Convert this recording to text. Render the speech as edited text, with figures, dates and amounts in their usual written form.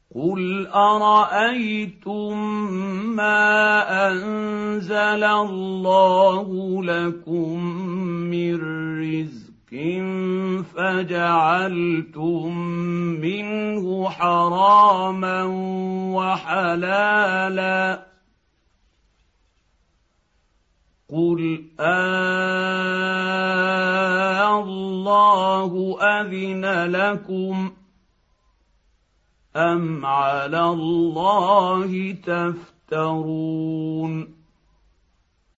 قل ارايتم ما انزل الله لكم من رزق فجعلتم منه حراما وحلالا قل الله اذن لكم أم على الله تفترون